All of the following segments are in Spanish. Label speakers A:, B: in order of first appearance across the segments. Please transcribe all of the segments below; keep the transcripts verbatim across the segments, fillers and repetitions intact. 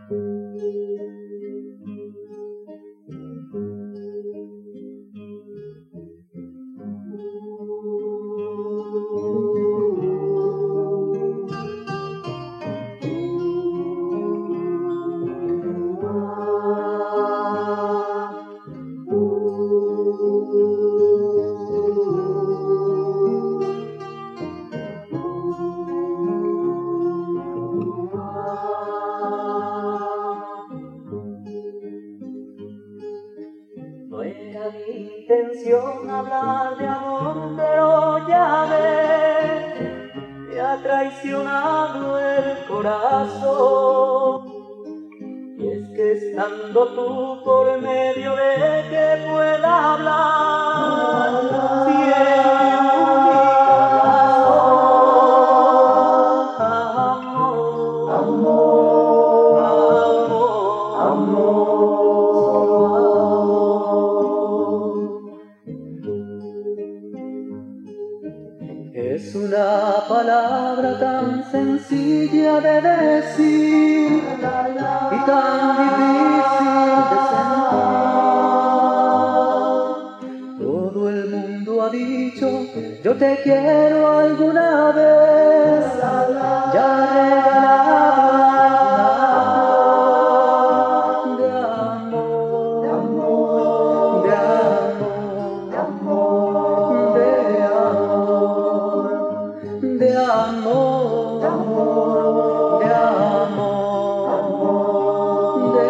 A: No era mi intención hablar de amor, pero ya ves, me ha traicionado el corazón. Y es que estando tú por medio de que pueda hablar, si es mi única razón, amor, amor, amor, amor. Es una palabra tan sencilla de decir y tan difícil de sentir. Todo el mundo ha dicho, yo te quiero alguna vez, ya regalado de amor, de amor, de amor, de amor, de amor, de amor, de amor, de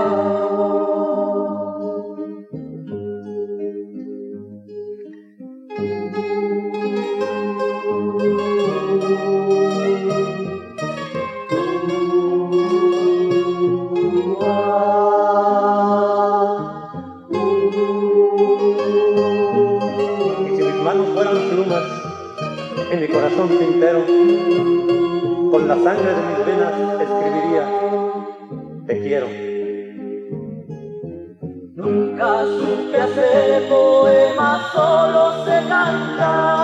B: Y si mis manos fueran plumas, en mi corazón tintero, con la sangre de mis venas escribiría, te quiero.
A: Nunca supe hacer poemas, solo sé cantar.